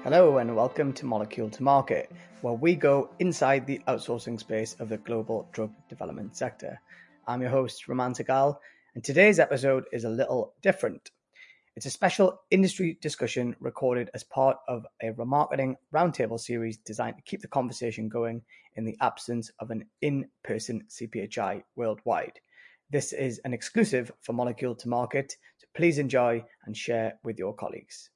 Hello and welcome to Molecule to Market, where we go inside the outsourcing space of the global drug development sector. I'm your host, Raman Segal, and today's episode is a little different. It's a special industry discussion recorded as part of a remarketing roundtable series designed to keep the conversation going in the absence of an in-person CPHI worldwide. This is an exclusive for Molecule to Market, so please enjoy and share with your colleagues.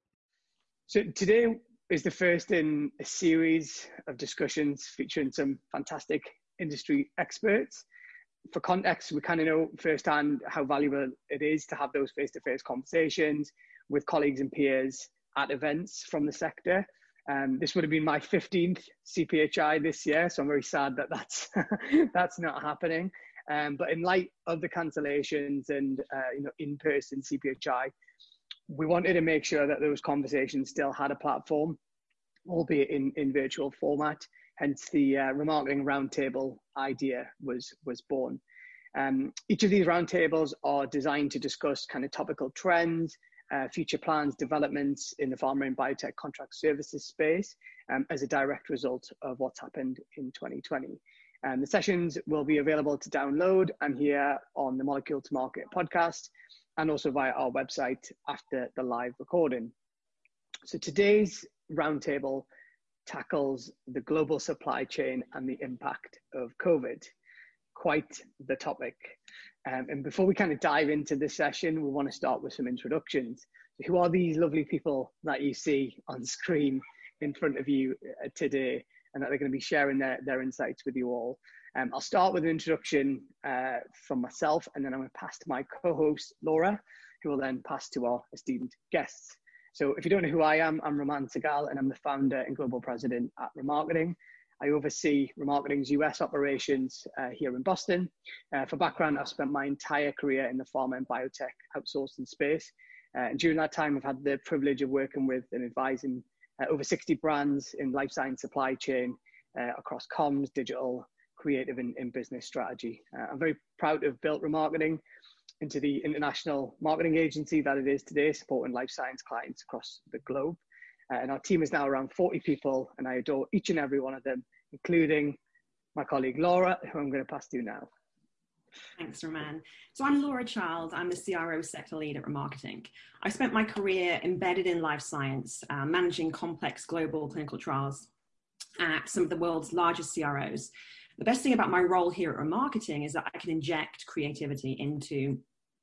So today is the first in a series of discussions featuring some fantastic industry experts. For context, we kind of know firsthand how valuable it is to have those face-to-face conversations with colleagues and peers at events from the sector. This would have been my 15th CPHI this year, so I'm very sad that that's not happening. But in light of the cancellations and in-person CPHI, we wanted to make sure that those conversations still had a platform, albeit in virtual format. Hence the remarketing roundtable idea was born. Each of these roundtables are designed to discuss kind of topical trends, future plans, developments in the pharma and biotech contract services space as a direct result of what's happened in 2020. The sessions will be available to download and hear on the Molecule to Market podcast, and also via our website after the live recording. So today's roundtable tackles the global supply chain and the impact of COVID. Quite the topic. And before we kind of dive into this session, we want to start with some introductions. Who are these lovely people that you see on screen in front of you today, and that they're going to be sharing their insights with you all? I'll start with an introduction from myself, and then I'm going to pass to my co-host, Laura, who will then pass to our esteemed guests. So if you don't know who I am, I'm Raman Segal, and I'm the founder and global president at Remarketing. I oversee Remarketing's US operations here in Boston. For background, I've spent my entire career in the pharma and biotech outsourcing space. And during that time, I've had the privilege of working with and advising over 60 brands in life science supply chain across comms, digital, creative and business strategy. I'm very proud to have built Remarketing into the international marketing agency that it is today, supporting life science clients across the globe. And our team is now around 40 people, and I adore each and every one of them, including my colleague Laura, who I'm going to pass to now. Thanks, Raman. So I'm Laura Child. I'm the CRO sector lead at Remarketing. I spent my career embedded in life science, managing complex global clinical trials at some of the world's largest CROs. The best thing about my role here at Remarketing is that I can inject creativity into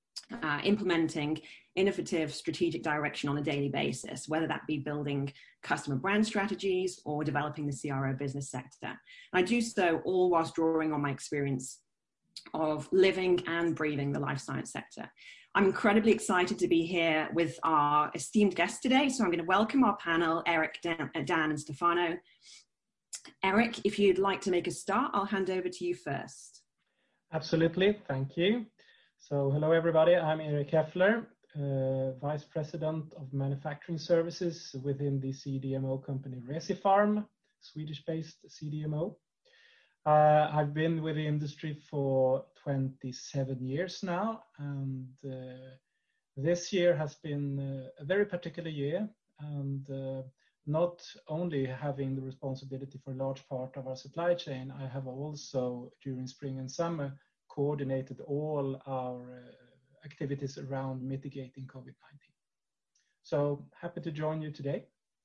implementing innovative strategic direction on a daily basis, whether that be building customer brand strategies or developing the CRO business sector. And I do so all whilst drawing on my experience of living and breathing the life science sector. I'm incredibly excited to be here with our esteemed guests today. So I'm going to welcome our panel, Eric, Dan and Stefano. Eric, if you'd like to make a start, I'll hand over to you first. Absolutely, thank you. So hello everybody, I'm Eric Heffler, Vice President of Manufacturing Services within the CDMO company Recipharm, Swedish-based CDMO. I've been with the industry for 27 years now, and this year has been a very particular year, and not only having the responsibility for a large part of our supply chain, I have also, during spring and summer, coordinated all our activities around mitigating COVID-19. So happy to join you today.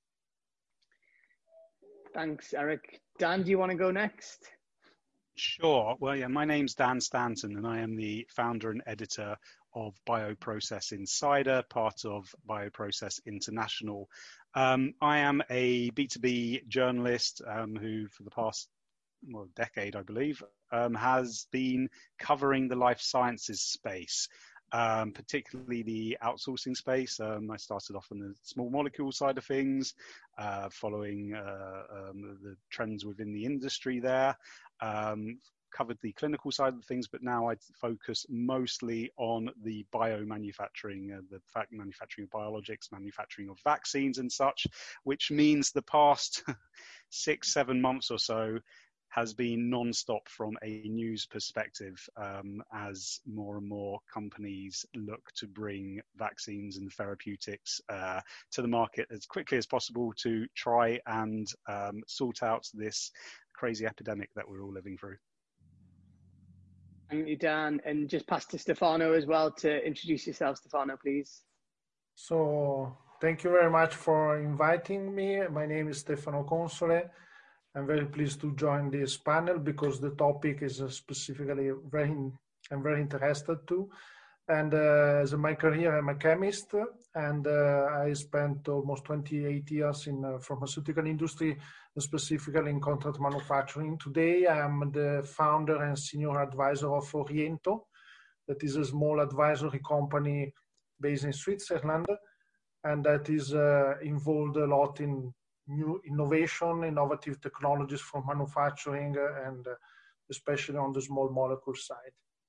Thanks, Eric. Dan, do you want to go next? Sure. Well, yeah, my name's Dan Stanton, and I am the founder and editor of Bioprocess Insider, part of Bioprocess International. I am a B2B journalist who, for the past decade, I believe, has been covering the life sciences space, particularly the outsourcing space. I started off on the small molecule side of things, following the trends within the industry there. Covered the clinical side of things, but now I focus mostly on the biomanufacturing, the manufacturing of biologics, manufacturing of vaccines and such, which means the past 6-7 months or so has been non-stop from a news perspective, as more and more companies look to bring vaccines and therapeutics to the market as quickly as possible to try and sort out this crazy epidemic that we're all living through. Thank you, Dan. And just pass to Stefano as well to introduce yourself. Stefano, please. So thank you very much for inviting me. My name is Stefano Console. I'm very pleased to join this panel because the topic is specifically I'm very interested to. And as my career, I'm a chemist, and I spent almost 28 years in the pharmaceutical industry, specifically in contract manufacturing. Today, I'm the founder and senior advisor of Oriento, that is a small advisory company based in Switzerland, and that is involved a lot in new innovation, innovative technologies for manufacturing, and especially on the small molecule side.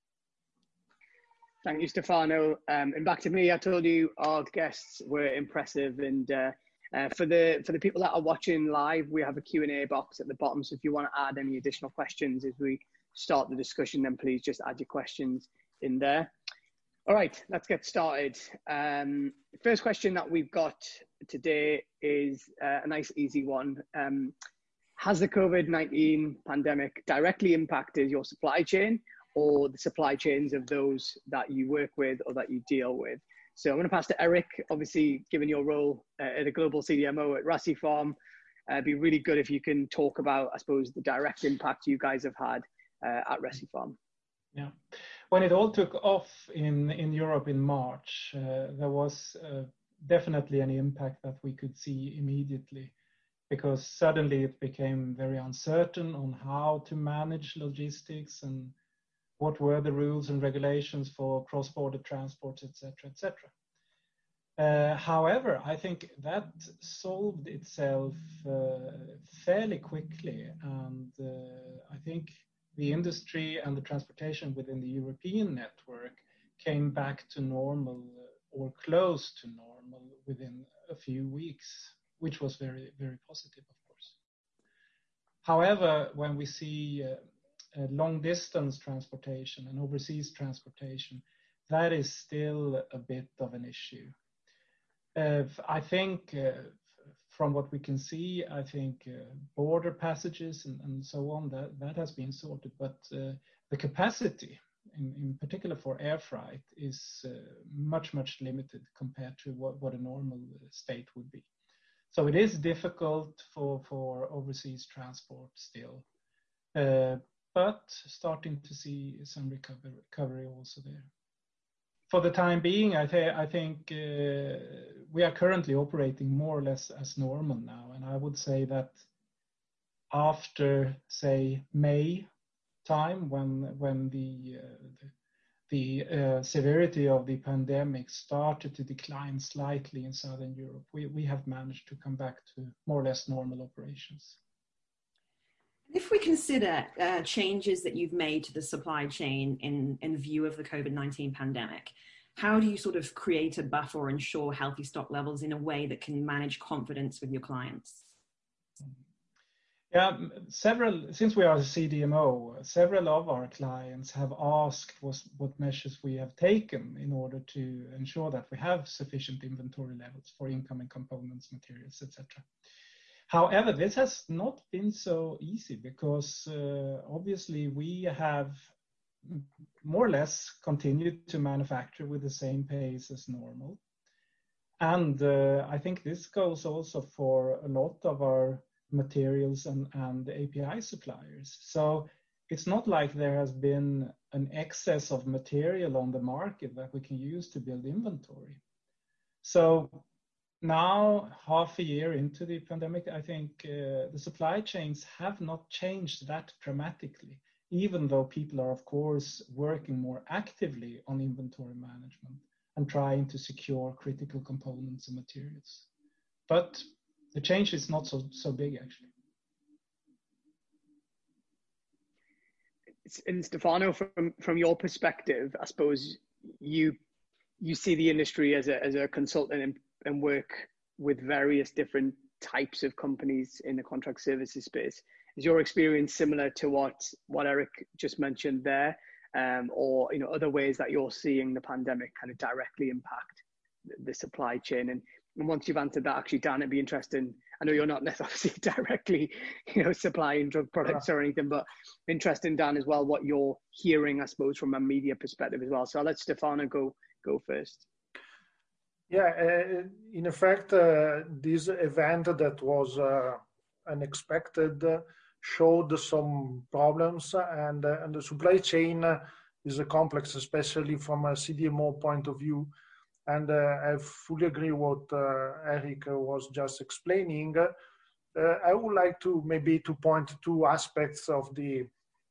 Thank you, Stefano. And back to me, I told you our guests were impressive. And for the people that are watching live, we have a Q&A box at the bottom. So if you want to add any additional questions as we start the discussion, then please just add your questions in there. All right, let's get started. First question that we've got today is a nice, easy one. Has the COVID-19 pandemic directly impacted your supply chain or the supply chains of those that you work with or that you deal with? So I'm going to pass to Eric. Obviously, given your role at a global CDMO at Recipharm, it'd be really good if you can talk about, I suppose, the direct impact you guys have had at Recipharm. Yeah, when it all took off in Europe in March, there was definitely an impact that we could see immediately, because suddenly it became very uncertain on how to manage logistics and what were the rules and regulations for cross-border transports, etc., etc. However, I think that solved itself fairly quickly, and I think the industry and the transportation within the European network came back to normal or close to normal within a few weeks, which was very, very positive, of course. However, when we see long distance transportation and overseas transportation, that is still a bit of an issue. I think from what we can see, I think border passages and so on, that has been sorted, but the capacity, in particular for air freight, is much, much limited compared to what a normal state would be. So it is difficult for overseas transport still, but starting to see some recovery also there. For the time being, I think we are currently operating more or less as normal now. And I would say that after, say, May time, when the severity of the pandemic started to decline slightly in Southern Europe, we have managed to come back to more or less normal operations. If we consider changes that you've made to the supply chain in view of the COVID-19 pandemic, how do you sort of create a buffer or ensure healthy stock levels in a way that can manage confidence with your clients? Yeah, since we are a CDMO, several of our clients have asked what measures we have taken in order to ensure that we have sufficient inventory levels for incoming components, materials, etc. However, this has not been so easy because obviously we have more or less continued to manufacture with the same pace as normal. And I think this goes also for a lot of our materials and API suppliers. So it's not like there has been an excess of material on the market that we can use to build inventory. So now, half a year into the pandemic, I think the supply chains have not changed that dramatically, even though people are, of course, working more actively on inventory management and trying to secure critical components and materials. But the change is not so big, actually. And Stefano, from your perspective, I suppose you see the industry as a consultant and work with various different types of companies in the contract services space. Is your experience similar to what Eric just mentioned there, or other ways that you're seeing the pandemic kind of directly impact the supply chain? And once you've answered that, actually, Dan, it'd be interesting. I know you're not necessarily directly, supplying drug products or anything, but interesting, Dan, as well, what you're hearing, I suppose, from a media perspective as well. So I'll let Stefano go first. Yeah, in effect, this event that was unexpected showed some problems, and the supply chain is complex, especially from a CDMO point of view. And I fully agree what Eric was just explaining. I would like to maybe to point two aspects of these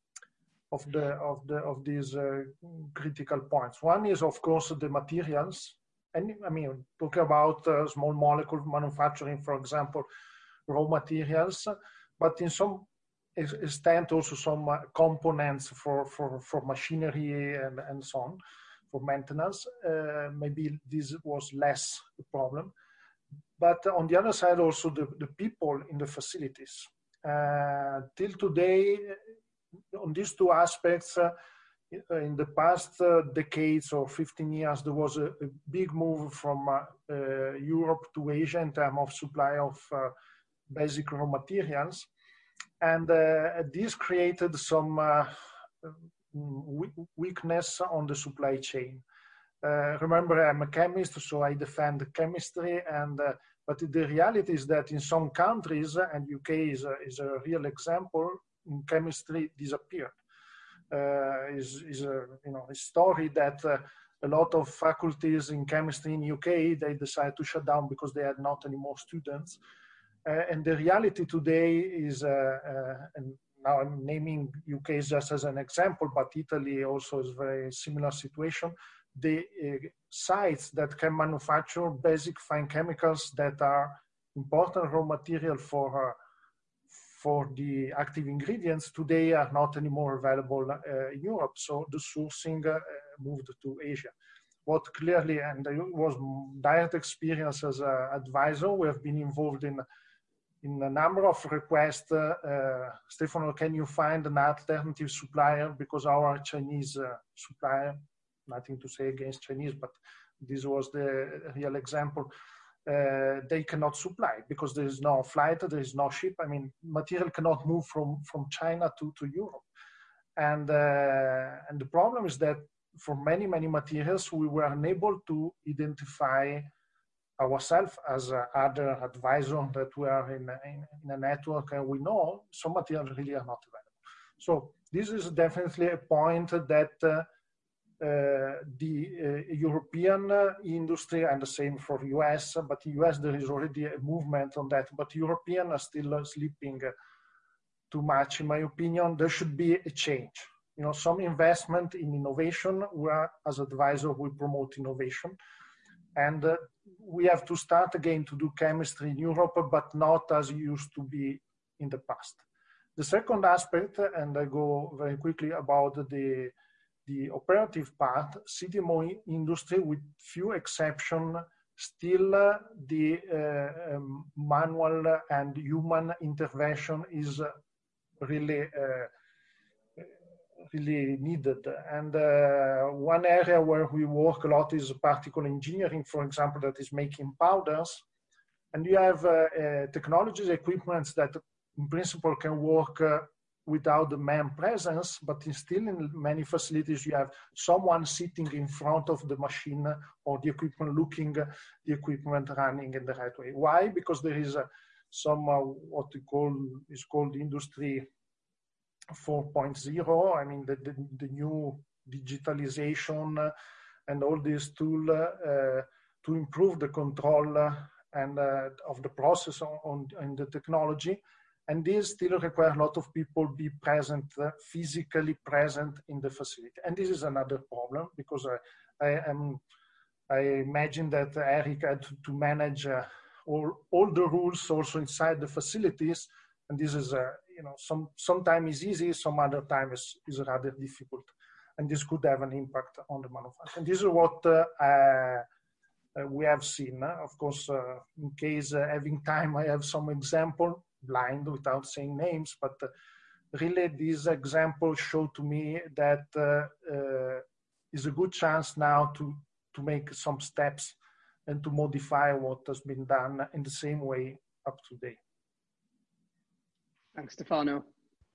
critical points. One is, of course, the materials. And I mean, talking about small molecule manufacturing, for example, raw materials, but in some extent also some components for machinery and so on, for maintenance. Maybe this was less a problem. But on the other side, also the people in the facilities. Till today, on these two aspects, in the past decades or 15 years, there was a big move from Europe to Asia in terms of supply of basic raw materials. And this created some weakness on the supply chain. Remember, I'm a chemist, so I defend chemistry. But the reality is that in some countries, and UK is a real example, chemistry disappeared. Is a story that a lot of faculties in chemistry in UK, they decided to shut down because they had not any more students. And the reality today is, and now I'm naming UK just as an example, but Italy also is a very similar situation. The sites that can manufacture basic fine chemicals that are important raw material for the active ingredients today are not anymore available in Europe. So the sourcing moved to Asia. What clearly, and it was direct experience as an advisor, we have been involved in a number of requests. Stefano, can you find an alternative supplier? Because our Chinese supplier, nothing to say against Chinese, but this was the real example. They cannot supply because there is no flight, there is no ship. I mean, material cannot move from China to Europe. And the problem is that for many materials, we were unable to identify ourselves as other advisors that we are in a network, and we know some materials really are not available. So this is definitely a point that the European industry, and the same for US, but US there is already a movement on that, but European are still sleeping too much, in my opinion. There should be a change. Some investment in innovation, where as advisor we promote innovation, and we have to start again to do chemistry in Europe, but not as it used to be in the past. The second aspect, and I go very quickly about the operative part, CDMO industry, with few exceptions, still the manual and human intervention is really needed. And one area where we work a lot is particle engineering, for example, that is making powders. And you have technologies, equipments that in principle can work without the man presence, but still in many facilities you have someone sitting in front of the machine or the equipment, looking the equipment running in the right way. Why? Because there is some what is called industry 4.0. I mean the new digitalization and all these tools to improve the control and of the process on the technology. And this still requires a lot of people be present, physically present in the facility. And this is another problem, because I imagine that Eric had to manage all the rules also inside the facilities. And this is, sometimes is easy, some other times is rather difficult. And this could have an impact on the manufacturing. And this is what we have seen. Of course, in case having time, I have some example. blind without saying names, but really this example showed to me that is a good chance now to make some steps and to modify what has been done in the same way up to date. Thanks, Stefano.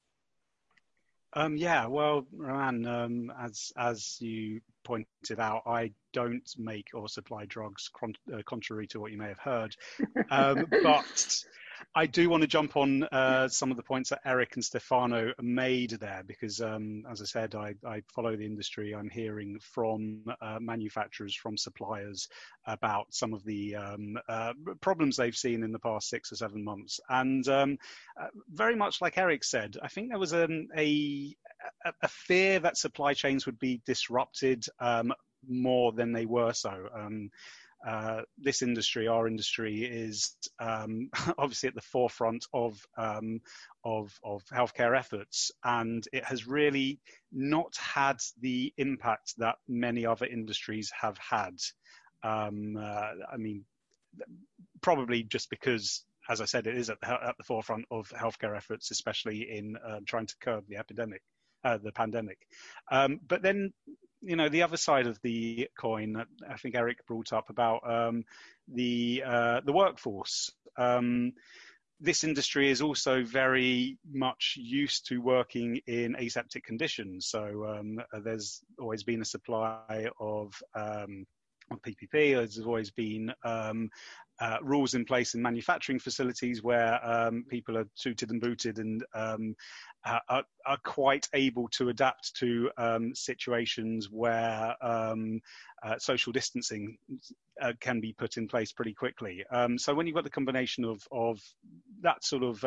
Yeah, well, Roman, as you pointed out, I don't make or supply drugs, contrary to what you may have heard. But I do want to jump on some of the points that Eric and Stefano made there, because as I said, I follow the industry. I'm hearing from manufacturers, from suppliers about some of the problems they've seen in the past 6 or 7 months. And very much like Eric said, I think there was a fear that supply chains would be disrupted more than they were so. This industry, our industry, is obviously at the forefront of healthcare efforts, and it has really not had the impact that many other industries have had. I mean, probably just because, as I said, it is at the forefront of healthcare efforts, especially in trying to curb the pandemic. But then, you know, the other side of the coin that I think Eric brought up about the workforce. This industry is also very much used to working in aseptic conditions. So there's always been a supply of PPP. There's always been rules in place in manufacturing facilities where people are suited and booted and are quite able to adapt to situations where social distancing can be put in place pretty quickly. So when you've got the combination of that sort of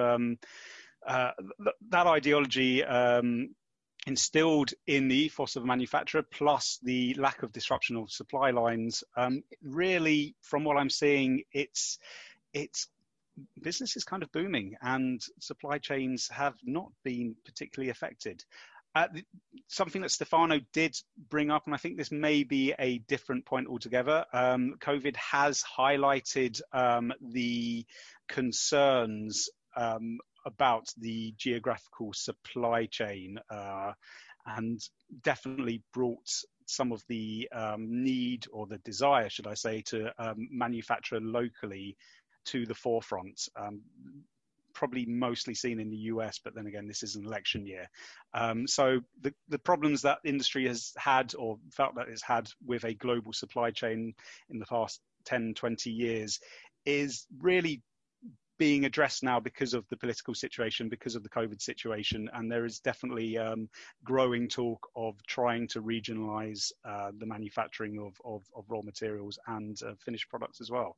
that ideology instilled in the ethos of a manufacturer, plus the lack of disruption of supply lines, really, from what I'm seeing, it's business is kind of booming, and supply chains have not been particularly affected. Something that Stefano did bring up, and I think this may be a different point altogether, COVID has highlighted the concerns about the geographical supply chain, and definitely brought some of the need, or the desire, should I say, to manufacture locally to the forefront. Probably mostly seen in the US, but then again, this is an election year. So the problems that industry has had, or felt that it's had, with a global supply chain in the past 10, 20 years is really being addressed now because of the political situation, because of the COVID situation, and there is definitely growing talk of trying to regionalize the manufacturing of raw materials and finished products as well.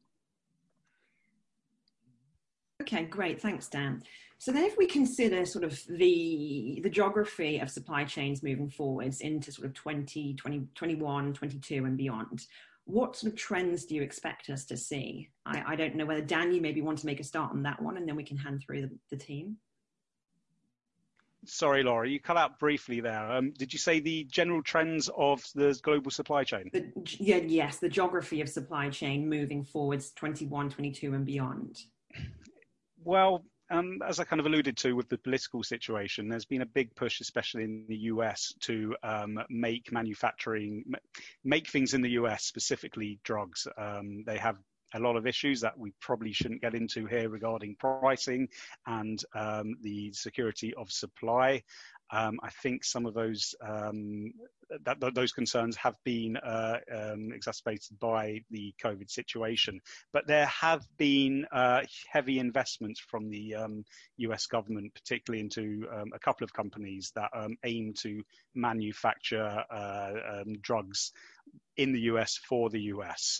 Okay, great. Thanks, Dan. So then if we consider sort of the geography of supply chains moving forwards into sort of 2021, 22 and beyond, what sort of trends do you expect us to see? I don't know whether, Dan, you maybe want to make a start on that one, and then we can hand through the team. Sorry, Laura, you cut out briefly there. Did you say the general trends of the global supply chain? Yes, the geography of supply chain moving forwards 21, 22 and beyond. Well, as I kind of alluded to with the political situation, there's been a big push, especially in the US, to make things in the US, specifically drugs. They have a lot of issues that we probably shouldn't get into here regarding pricing and the security of supply. I think some of those those concerns have been exacerbated by the COVID situation, but there have been heavy investments from the US government, particularly into a couple of companies that aim to manufacture drugs in the US for the US.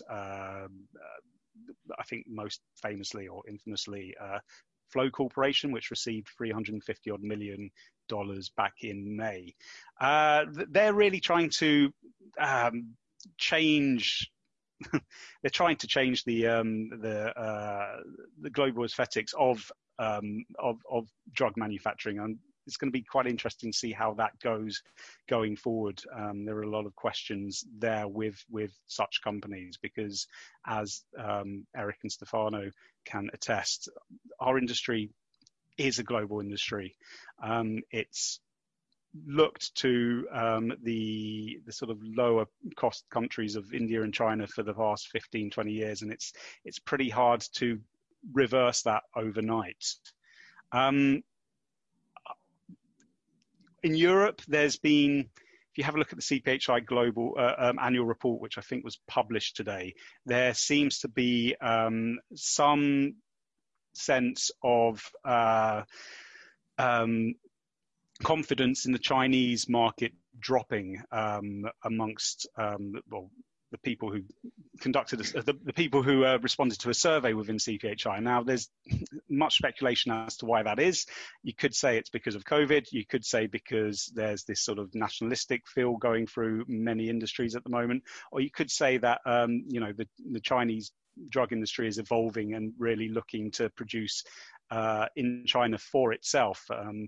I think most famously or infamously, Flow Corporation, which received $350 odd million back in May. They're really trying to change. They're trying to change the global aesthetics of drug manufacturing, and it's going to be quite interesting to see how that goes going forward. There are a lot of questions there with such companies, because as Eric and Stefano can attest, our industry is a global industry. It's looked to the sort of lower cost countries of India and China for the past 15, 20 years, and it's pretty hard to reverse that overnight. In Europe, there's been, if you have a look at the CPHI Global annual report, which I think was published today, there seems to be some sense of confidence in the Chinese market dropping amongst the people who conducted the people who responded to a survey within CPHI. Now, there's much speculation as to why that is. You could say it's because of COVID. You could say because there's this sort of nationalistic feel going through many industries at the moment, or you could say that the Chinese drug industry is evolving and really looking to produce in China for itself.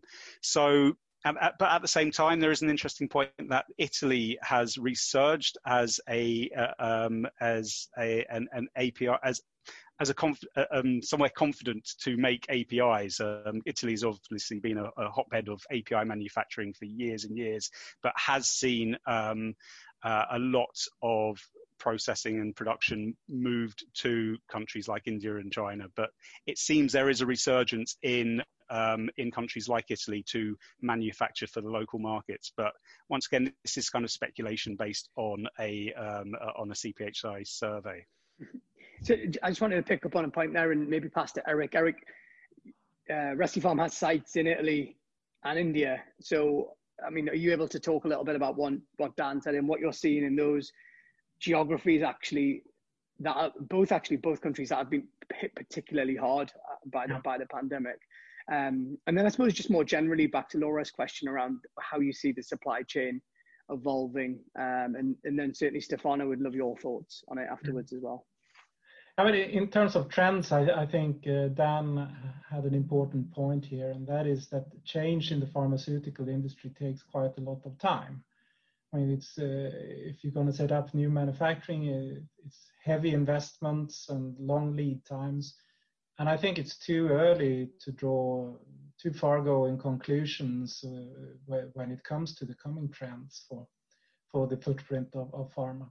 But at the same time, there is an interesting point that Italy has resurged as an API somewhere confident to make APIs. Italy's obviously been a hotbed of API manufacturing for years and years, but has seen a lot of processing and production moved to countries like India and China. But it seems there is a resurgence in countries like Italy to manufacture for the local markets. But once again, this is kind of speculation based on a CPHI survey. So I just wanted to pick up on a point there and maybe pass to Eric. Eric, Recipharm has sites in Italy and India. So, I mean, are you able to talk a little bit about what Dan said and what you're seeing in those geographies actually, that are both countries that have been hit particularly hard by the pandemic? And then I suppose just more generally back to Laura's question around how you see the supply chain evolving. And then certainly Stefano, would love your thoughts on it afterwards as well. I mean, in terms of trends, I think Dan had an important point here, and that is that change in the pharmaceutical industry takes quite a lot of time. I mean, it's if you're going to set up new manufacturing, it's heavy investments and long lead times. And I think it's too early to draw too far-going conclusions when it comes to the coming trends for the footprint of pharma.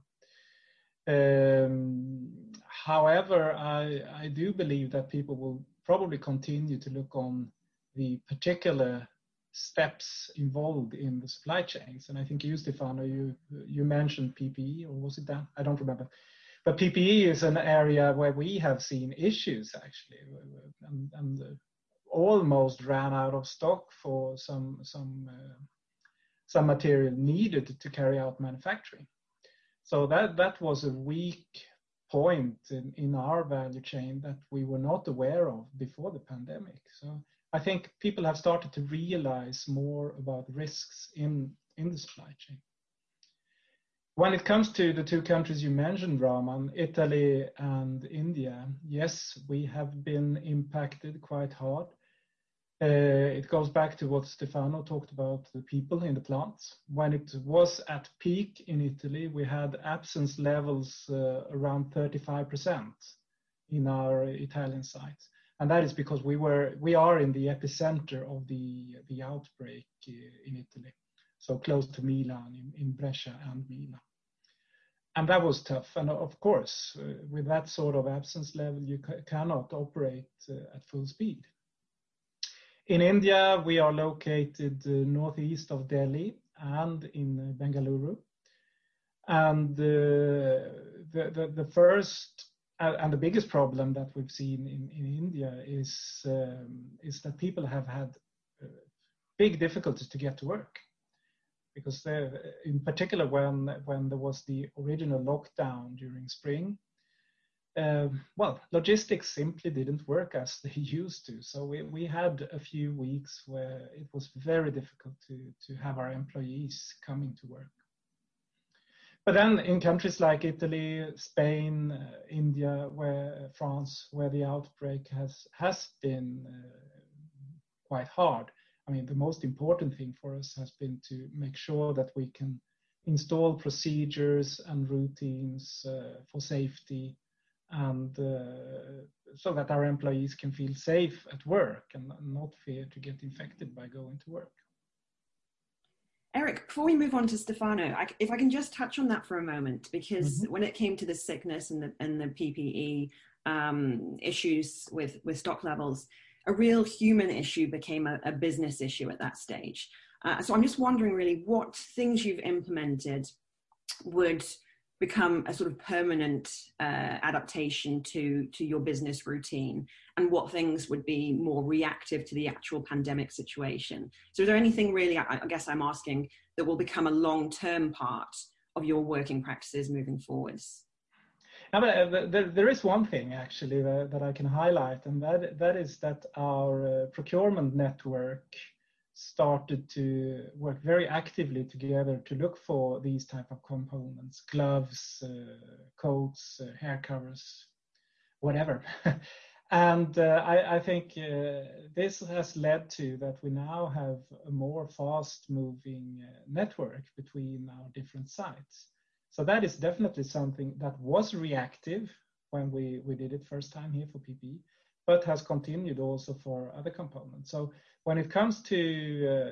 However, I do believe that people will probably continue to look on the particular steps involved in the supply chains. And I think you, Stefano, you mentioned PPE, or was it that? I don't remember. But PPE is an area where we have seen issues actually, and almost ran out of stock for some material needed to carry out manufacturing. So that was a weak point in our value chain that we were not aware of before the pandemic. So I think people have started to realize more about risks in the supply chain. When it comes to the two countries you mentioned, Raman, Italy and India, yes, we have been impacted quite hard. It goes back to what Stefano talked about, the people in the plants. When it was at peak in Italy, we had absence levels around 35% in our Italian sites. And that is because we are in the epicenter of the outbreak in Italy, so close to Milan, in Brescia and Milan. And that was tough. And of course, with that sort of absence level, you cannot operate at full speed. In India, we are located northeast of Delhi and in Bengaluru. And the first and the biggest problem that we've seen in India is that people have had big difficulties to get to work. Because in particular, when there was the original lockdown during spring, logistics simply didn't work as they used to. So we had a few weeks where it was very difficult to have our employees coming to work. But then in countries like Italy, Spain, India, France, where the outbreak has been quite hard, I mean, the most important thing for us has been to make sure that we can install procedures and routines for safety and so that our employees can feel safe at work and not fear to get infected by going to work. Eric, before we move on to Stefano, if I can just touch on that for a moment, because when it came to the sickness and the PPE issues with stock levels, a real human issue became a business issue at that stage. So I'm just wondering really what things you've implemented would become a sort of permanent adaptation to your business routine, and what things would be more reactive to the actual pandemic situation. So is there anything really, I guess I'm asking, that will become a long-term part of your working practices moving forwards? There is one thing actually that I can highlight, and that is that our procurement network started to work very actively together to look for these type of components, gloves, coats, hair covers, whatever. And I think this has led to that we now have a more fast-moving network between our different sites. So that is definitely something that was reactive when we did it first time here for PPE, but has continued also for other components. So when it comes to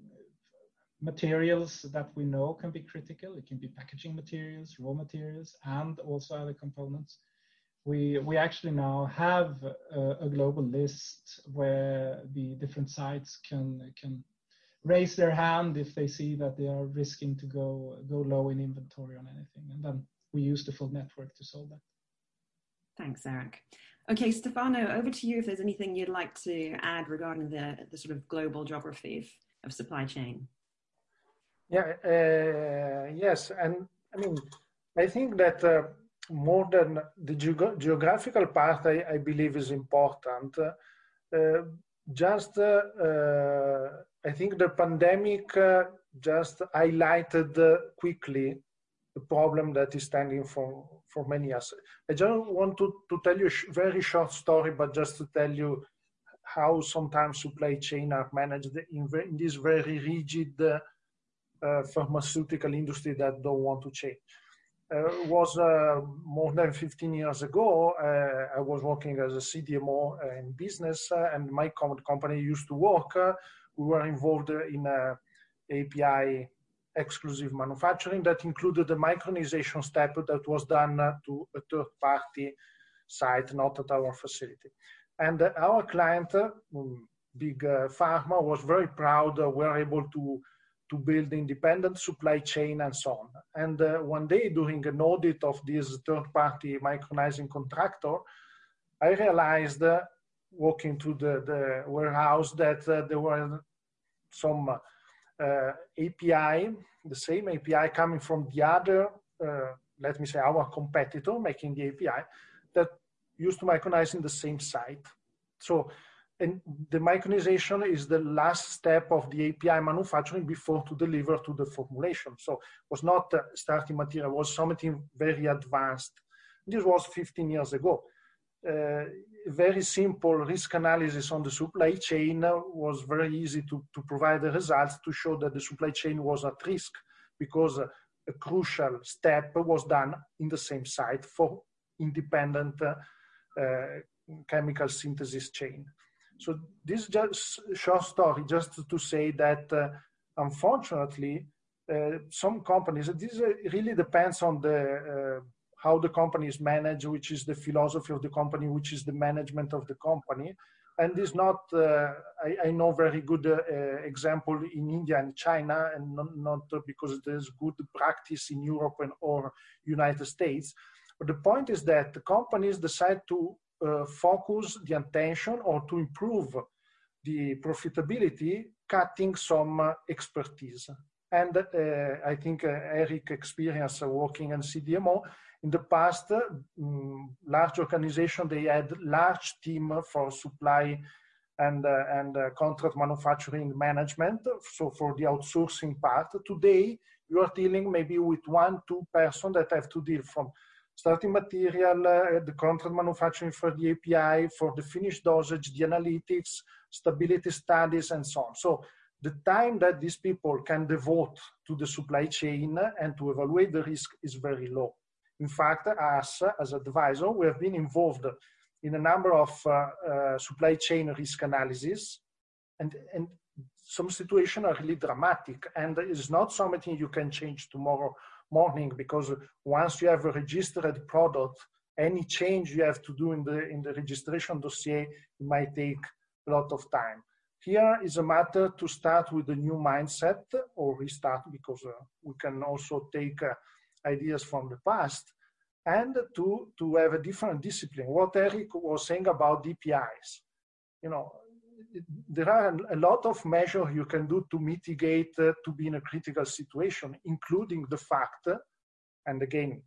materials that we know can be critical, it can be packaging materials, raw materials, and also other components. We actually now have a global list where the different sites can raise their hand if they see that they are risking to go low in inventory on anything, and then we use the full network to solve that. Thanks, Eric. Okay, Stefano, over to you if there's anything you'd like to add regarding the sort of global geography of supply chain. Yeah, yes, and I mean, I think that more than the geographical part, I believe is important. I think the pandemic just highlighted quickly the problem that is standing for many years. I just want to tell you a very short story, but just to tell you how sometimes supply chain are managed in this very rigid pharmaceutical industry that don't want to change. Was more than 15 years ago, I was working as a CDMO in business, and my company used to work. We were involved in API exclusive manufacturing that included the micronization step that was done to a third-party site, not at our facility. And our client, big pharma, was very proud we were able to build independent supply chain and so on. And one day during an audit of this third-party micronizing contractor, I realized walking to the warehouse that there were some API, the same API coming from the other, let me say our competitor making the API that used to micronize in the same site. So, and the micronization is the last step of the API manufacturing before to deliver to the formulation. So it was not starting material, it was something very advanced. This was 15 years ago. Very simple risk analysis on the supply chain was very easy to provide the results to show that the supply chain was at risk because a crucial step was done in the same site for independent chemical synthesis chain. So this is just a short story just to say that unfortunately some companies, this really depends on the how the company is managed, which is the philosophy of the company, which is the management of the company. And this not, I know very good example in India and China, and not because there's good practice in Europe or United States. But the point is that the companies decide to focus the attention or to improve the profitability, cutting some expertise. And I think Eric experienced working in CDMO. In the past, large organization, they had large team for supply and contract manufacturing management, so for the outsourcing part. Today, you are dealing maybe with 1-2 person that have to deal from starting material, the contract manufacturing for the API, for the finished dosage, the analytics, stability studies, and so on. So the time that these people can devote to the supply chain and to evaluate the risk is very low. In fact, us as advisor, we have been involved in a number of supply chain risk analysis, and some situations are really dramatic, and it's not something you can change tomorrow morning, because once you have a registered product, any change you have to do in the registration dossier, it might take a lot of time. Here is a matter to start with a new mindset, or restart, because we can also take ideas from the past, and to have a different discipline. What Eric was saying about DPIs, you know, there are a lot of measures you can do to mitigate to be in a critical situation, including the fact, and again,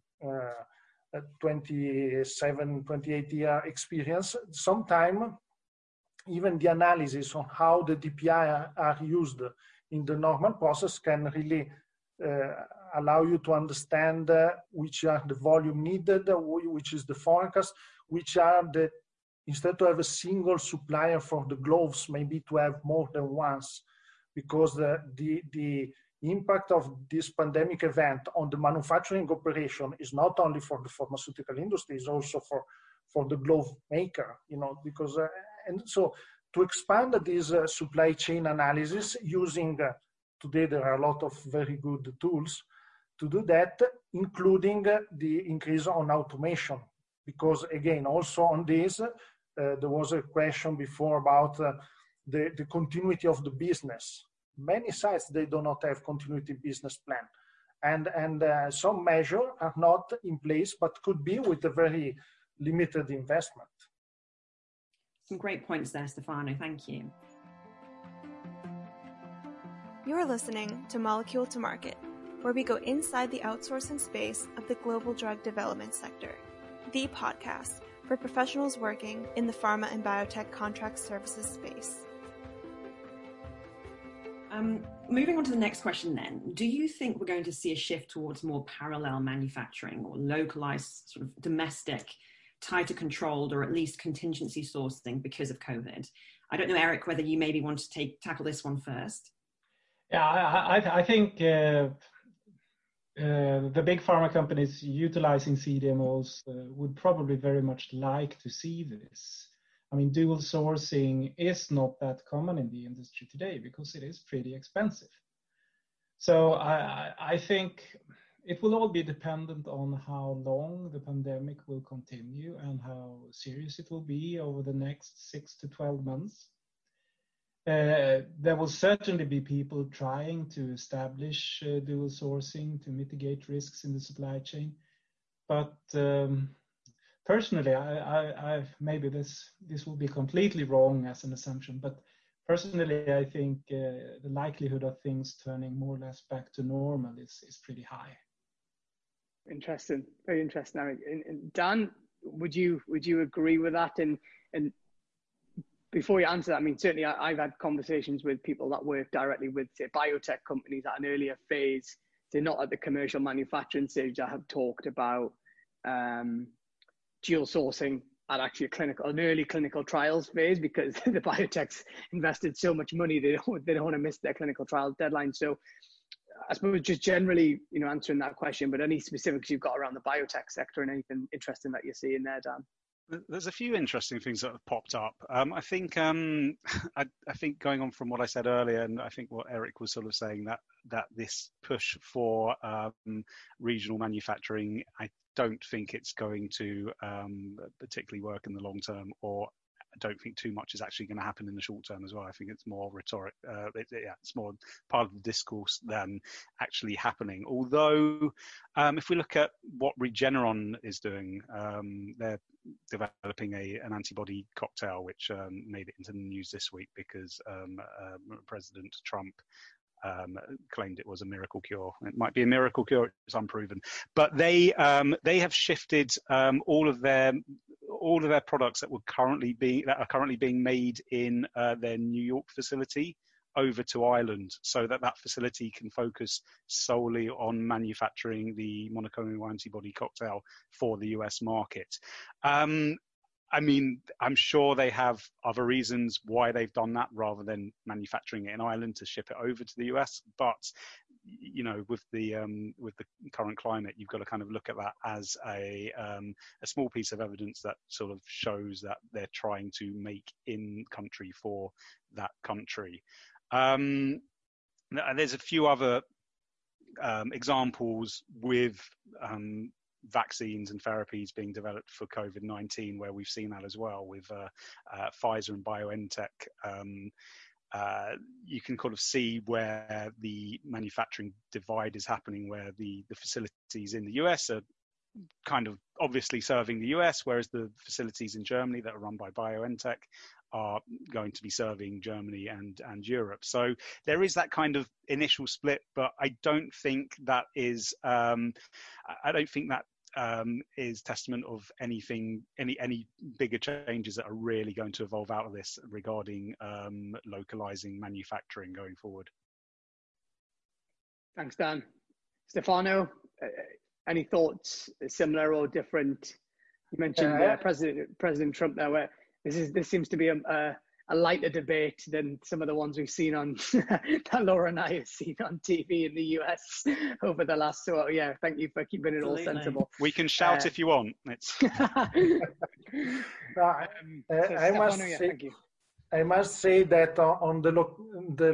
28 year experience, sometimes even the analysis on how the DPI are used in the normal process can really allow you to understand which are the volume needed, which is the forecast, which are the, instead to have a single supplier for the gloves, maybe to have more than once, because the impact of this pandemic event on the manufacturing operation is not only for the pharmaceutical industry, it's also for the glove maker, you know, because, and so to expand this supply chain analysis using, today there are a lot of very good tools to do that, including the increase on automation. Because again, also on this, there was a question before about the continuity of the business. Many sites, they do not have continuity business plan. And some measures are not in place, but could be with a very limited investment. Some great points there, Stefano. Thank you. You are listening to Molecule to Market, where we go inside the outsourcing space of the global drug development sector, the podcast for professionals working in the pharma and biotech contract services space. Moving on to the next question then, do you think we're going to see a shift towards more parallel manufacturing or localized, sort of domestic, tighter controlled, or at least contingency sourcing because of COVID? I don't know, Eric, whether you maybe want to tackle this one first. Yeah, I think the big pharma companies utilizing CDMOs would probably very much like to see this. I mean, dual sourcing is not that common in the industry today because it is pretty expensive. So I think it will all be dependent on how long the pandemic will continue and how serious it will be over the next 6 to 12 months. There will certainly be people trying to establish dual sourcing to mitigate risks in the supply chain. But personally, I maybe this will be completely wrong as an assumption, but personally, I think the likelihood of things turning more or less back to normal is pretty high. Interesting, very interesting, Eric. And Dan, would you agree with that? And before you answer that, I mean, certainly I've had conversations with people that work directly with, say, biotech companies at an earlier phase. They're not at the commercial manufacturing stage. I have talked about dual sourcing at actually an early clinical trials phase, because the biotechs invested so much money, they don't want to miss their clinical trial deadline. So I suppose just generally, you know, answering that question, but any specifics you've got around the biotech sector and anything interesting that you're seeing there, Dan? There's a few interesting things that have popped up. I think going on from what I said earlier, and I think what Eric was sort of saying, that this push for regional manufacturing, I don't think it's going to particularly work in the long term, or I don't think too much is actually going to happen in the short term as well. I think it's more rhetoric. It's more part of the discourse than actually happening. Although, if we look at what Regeneron is doing, they're developing an antibody cocktail, which made it into the news this week because President Trump claimed it was a miracle cure. It might be a miracle cure; it's unproven. But they have shifted all of their products that are currently being made in their New York facility over to Ireland, so that facility can focus solely on manufacturing the monoclonal antibody cocktail for the US market. I mean, I'm sure they have other reasons why they've done that rather than manufacturing it in Ireland to ship it over to the US. But with the current climate, you've got to kind of look at that as a small piece of evidence that sort of shows that they're trying to make in country for that country. There's a few other examples with vaccines and therapies being developed for COVID-19, where we've seen that as well with Pfizer and BioNTech. You can kind of see where the manufacturing divide is happening, where the facilities in the US are kind of obviously serving the US, whereas the facilities in Germany that are run by BioNTech are going to be serving Germany and Europe. So there is that kind of initial split, but I don't think that is is testament of anything, any bigger changes that are really going to evolve out of this regarding localizing manufacturing going forward. Thanks, Dan. Stefano, any thoughts similar or different? You mentioned President Trump there, where this seems to be a lighter debate than some of the ones we've seen on that Laura and I have seen on TV in the US over the last. So yeah, thank you for keeping it all sensible. We can shout if you want. It's I must say that on the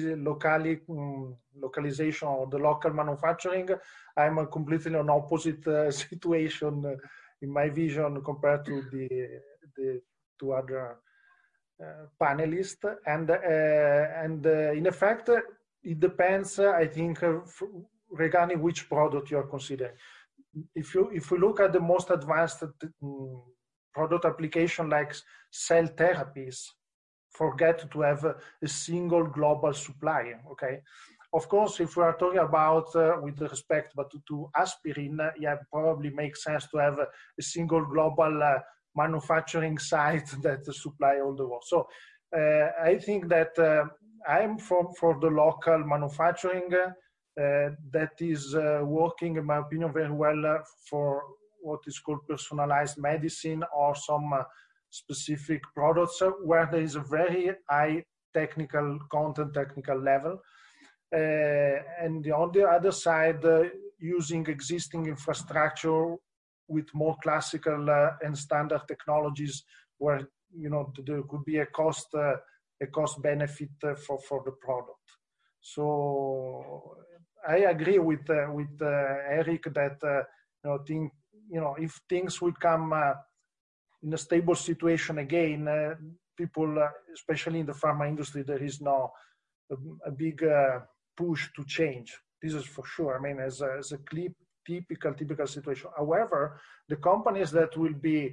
localization or the local manufacturing, I'm completely on opposite situation in my vision compared to the two other panelists, and in effect it depends, I think, regarding which product you're considering. If we look at the most advanced product application like cell therapies, forget to have a single global supply. Okay, of course, if we are talking about with respect but to aspirin, yeah, probably makes sense to have a single global manufacturing site that supply all the world. So I think that I'm for the local manufacturing that is working, in my opinion, very well for what is called personalized medicine or some specific products where there is a very high technical content, technical level. And on the other side, using existing infrastructure with more classical and standard technologies, where there could be a cost benefit for the product. So I agree with Eric that if things will come in a stable situation again, people, especially in the pharma industry, there is no a big push to change. This is for sure. I mean, as a typical situation. However, the companies that will be,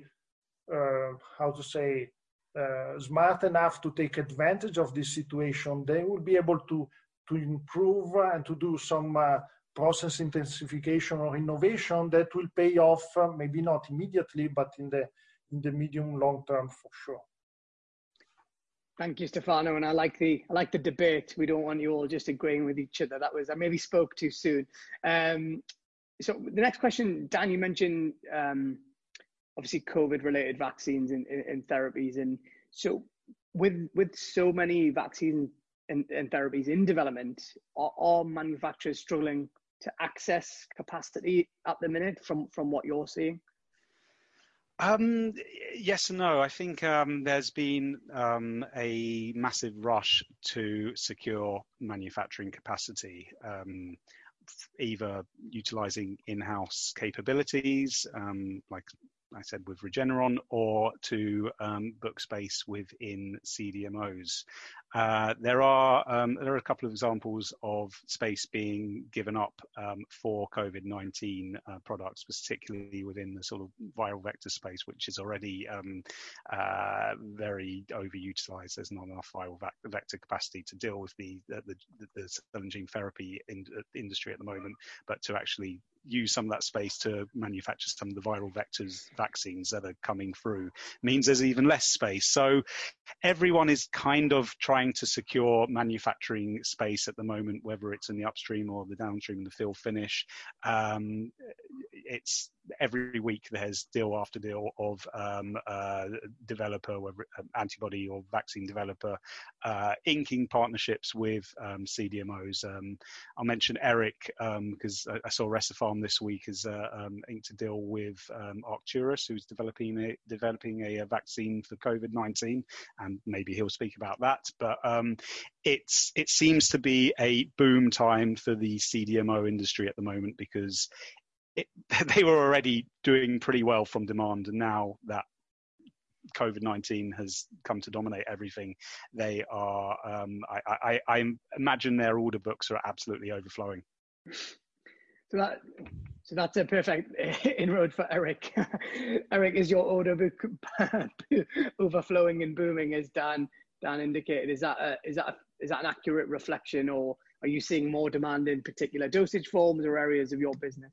smart enough to take advantage of this situation, they will be able to improve and to do some process intensification or innovation that will pay off, maybe not immediately, but in the medium long term for sure. Thank you, Stefano, and I like the debate. We don't want you all just agreeing with each other. I maybe spoke too soon. So the next question, Dan, you mentioned obviously COVID-related vaccines and therapies, and so with so many vaccines and therapies in development, are manufacturers struggling to access capacity at the minute from what you're seeing? Yes and no. I think there's been a massive rush to secure manufacturing capacity, either utilizing in-house capabilities, like I said with Regeneron, or to book space within CDMOs. There are a couple of examples of space being given up for COVID-19 products, particularly within the sort of viral vector space, which is already very overutilized. There's not enough viral vector capacity to deal with the cell and gene therapy industry at the moment, but to actually use some of that space to manufacture some of the viral vectors vaccines that are coming through means there's even less space. So everyone is kind of trying to secure manufacturing space at the moment, whether it's in the upstream or the downstream, the fill finish. it's every week there's deal after deal of developer, whether antibody or vaccine developer, inking partnerships with CDMOs. I'll mention Eric because I saw Recipharm this week has inked a deal with Arcturus, who's developing a vaccine for COVID-19, and maybe he'll speak about that. But it seems to be a boom time for the CDMO industry at the moment, because they were already doing pretty well from demand, and now that COVID-19 has come to dominate everything, they are, I imagine their order books are absolutely overflowing. So that's a perfect inroad for Eric. Eric, is your order book overflowing and booming, as Dan indicated? Is that an accurate reflection, or are you seeing more demand in particular dosage forms or areas of your business?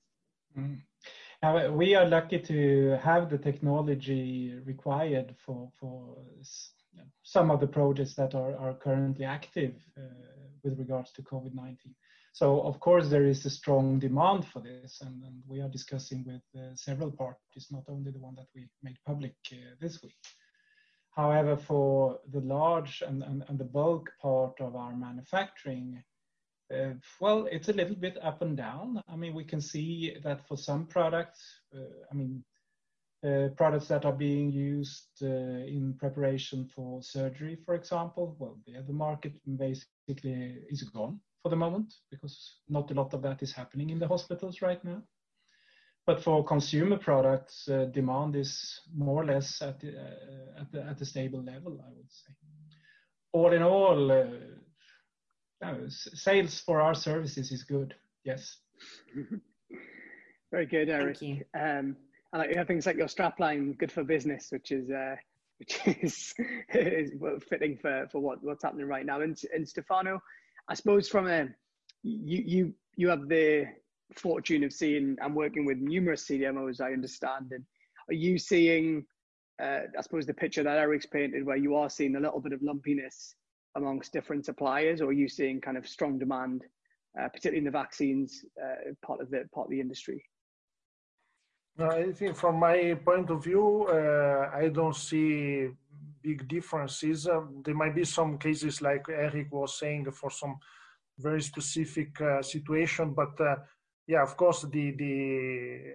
We are lucky to have the technology required for some of the projects that are currently active with regards to COVID-19. So of course there is a strong demand for this, and we are discussing with several parties, not only the one that we made public this week. However, for the large and the bulk part of our manufacturing, well, it's a little bit up and down. I mean, we can see that for some products, products that are being used in preparation for surgery, for example, well, the market basically is gone for the moment, because not a lot of that is happening in the hospitals right now. But for consumer products, demand is more or less at a stable level, I would say. All in all, sales for our services is good. Yes. Very good, Eric. Thank you. I like things like your strapline, good for business, which is fitting for what's happening right now. And Stefano, I suppose from you have the fortune of seeing and working with numerous CDMOs, I understand. And are you seeing, I suppose, the picture that Eric's painted, where you are seeing a little bit of lumpiness amongst different suppliers, or are you seeing kind of strong demand, particularly in the vaccines part of the industry? I think from my point of view, I don't see big differences. There might be some cases, like Eric was saying, for some very specific situation, but yeah, of course, the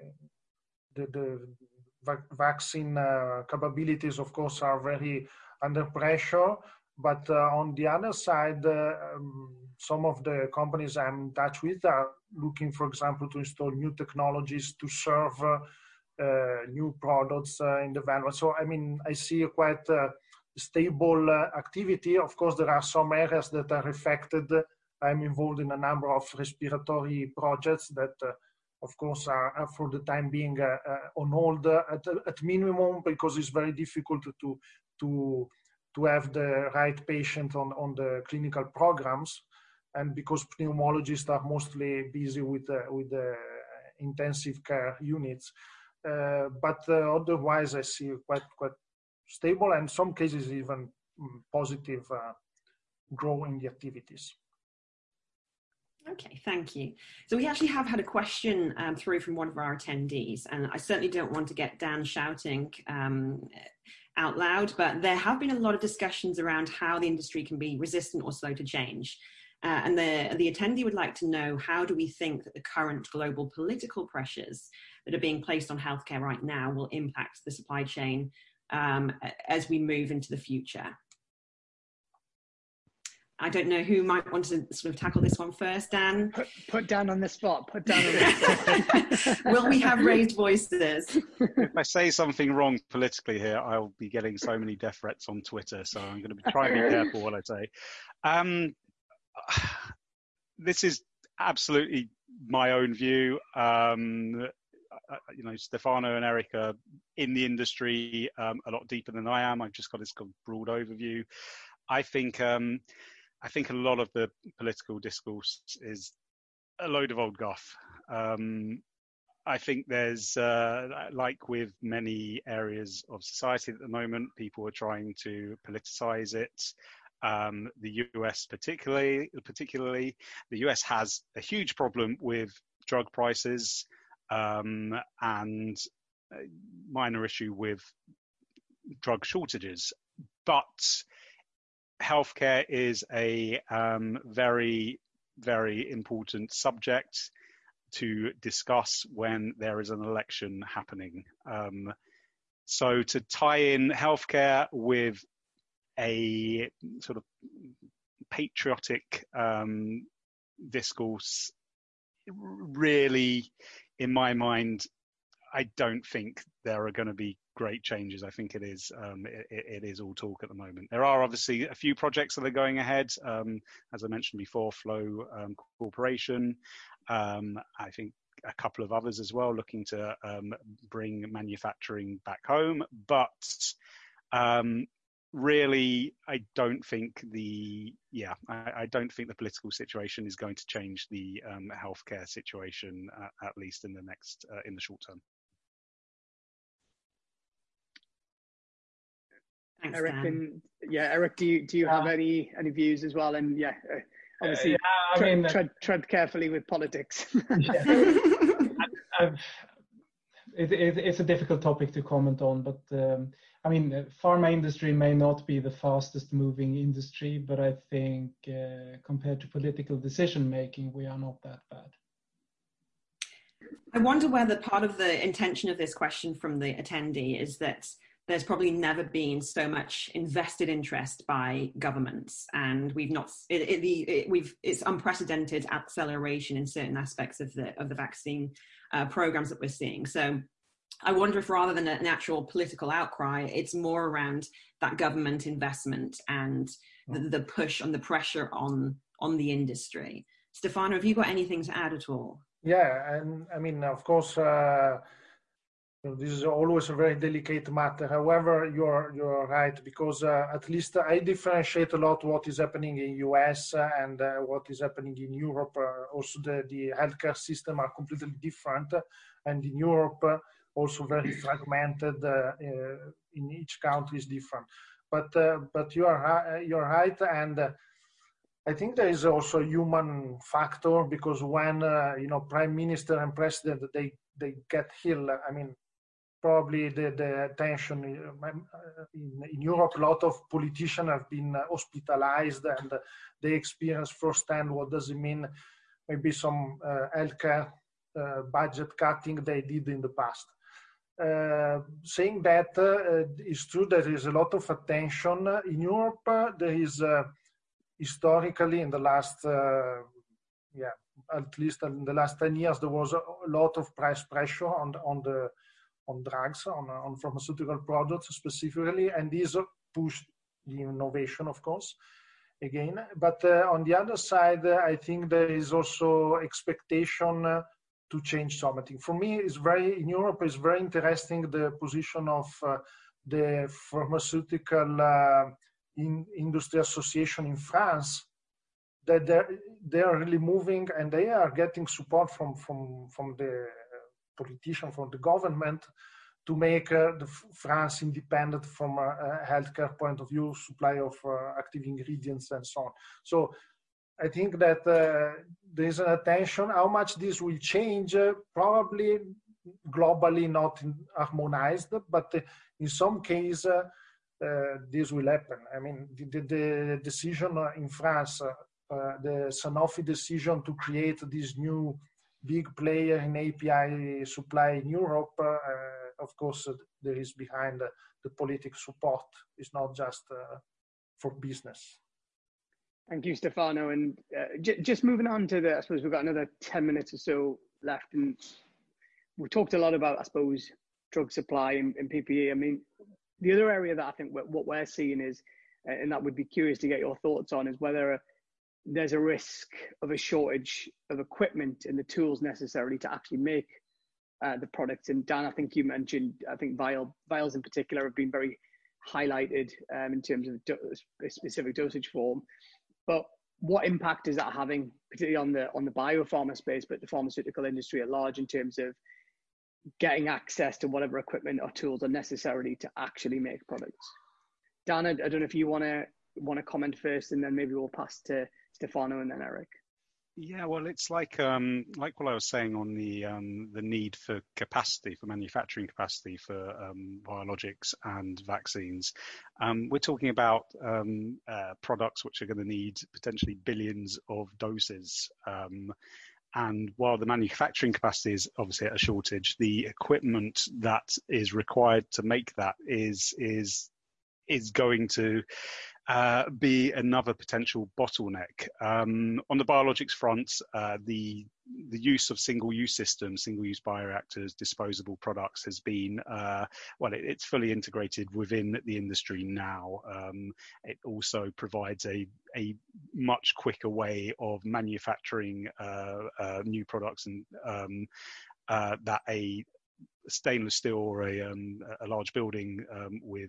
vaccine capabilities, of course, are very under pressure. But on the other side, some of the companies I'm in touch with are looking, for example, to install new technologies to serve new products in development. So, I mean, I see a quite stable activity. Of course, there are some areas that are affected. I'm involved in a number of respiratory projects that, of course, are for the time being on hold at minimum, because it's very difficult to have the right patient on the clinical programs, and because pneumologists are mostly busy with the intensive care units. But otherwise, I see quite stable, and in some cases even positive growth in the activities. Okay, thank you. So we actually have had a question through from one of our attendees, and I certainly don't want to get Dan shouting out loud, but there have been a lot of discussions around how the industry can be resistant or slow to change. And the attendee would like to know, how do we think that the current global political pressures that are being placed on healthcare right now will impact the supply chain as we move into the future? I don't know who might want to sort of tackle this one first, Dan. Put Dan on the spot. Will we have raised voices? If I say something wrong politically here, I'll be getting so many death threats on Twitter, so I'm going to try and be careful what I say. This is absolutely my own view. Stefano and Eric are in the industry a lot deeper than I am. I've just got this broad overview. I think a lot of the political discourse is a load of old guff. I think there's, like with many areas of society at the moment, people are trying to politicize it. The US particularly, the US has a huge problem with drug prices. and minor issue with drug shortages. But healthcare is a very, very important subject to discuss when there is an election happening. So to tie in healthcare with a sort of patriotic discourse, really, in my mind, I don't think there are going to be great changes. I think it is all talk at the moment. There are obviously a few projects that are going ahead. As I mentioned before, Flow Corporation. I think a couple of others as well, looking to bring manufacturing back home. But really, I don't think the political situation is going to change the healthcare situation, at least in the short term. Thanks, Eric, Dan. Eric, do you have any views as well? And obviously, tread carefully with politics. It's a difficult topic to comment on, but pharma industry may not be the fastest moving industry, but I think compared to political decision making, we are not that bad. I wonder whether part of the intention of this question from the attendee is that there's probably never been so much invested interest by governments, and it's unprecedented acceleration in certain aspects of the vaccine programs that we're seeing. So I wonder if rather than an actual political outcry, it's more around that government investment and the push and the pressure on the industry. Stefano, have you got anything to add at all? Yeah, and of course, this is always a very delicate matter. However, you're right, because at least I differentiate a lot what is happening in US and what is happening in Europe. Also, the healthcare system are completely different, and in Europe also very fragmented. In each country is different. But you are right, and I think there is also a human factor, because when prime minister and president they get ill, probably the tension in Europe, a lot of politicians have been hospitalized, and they experience firsthand what does it mean, maybe some healthcare budget cutting they did in the past. Saying that, it's true there is a lot of attention in Europe. There is historically in the last, at least in the last 10 years, there was a lot of price pressure on drugs, on pharmaceutical products specifically, and these pushed the innovation, of course, again. But on the other side, I think there is also expectation to change something. For me, in Europe, it's very interesting the position of the Pharmaceutical Industry Association in France, that they are really moving, and they are getting support from the politician, from the government, to make France independent from a healthcare point of view, supply of active ingredients and so on. So I think that there is an attention. How much this will change, probably globally not harmonized, but in some cases this will happen. The decision in France, the Sanofi decision to create this new big player in API supply in Europe, of course, there is behind the political support. It's not just for business. Thank you, Stefano. And just moving on to I suppose we've got another 10 minutes or so left, and we talked a lot about, I suppose, drug supply and PPE. The other area that I think what we're seeing is, and that would be curious to get your thoughts on, is whether there's a risk of a shortage of equipment and the tools necessary to actually make the products. And Dan, I think you mentioned, vials in particular have been very highlighted in terms of specific dosage form. But what impact is that having, particularly on the biopharma space, but the pharmaceutical industry at large, in terms of getting access to whatever equipment or tools are necessary to actually make products? Dan, I don't know if you want to comment first, and then maybe we'll pass to Stefano and then Eric. Yeah, well, it's like what I was saying on the need for capacity, for manufacturing capacity for biologics and vaccines. We're talking about products which are going to need potentially billions of doses. And while the manufacturing capacity is obviously at a shortage, the equipment that is required to make that is going to be another potential bottleneck. On the biologics front, the use of single-use systems, single-use bioreactors, disposable products has been, it's fully integrated within the industry now. It also provides a much quicker way of manufacturing new products, and that a stainless steel or a large building with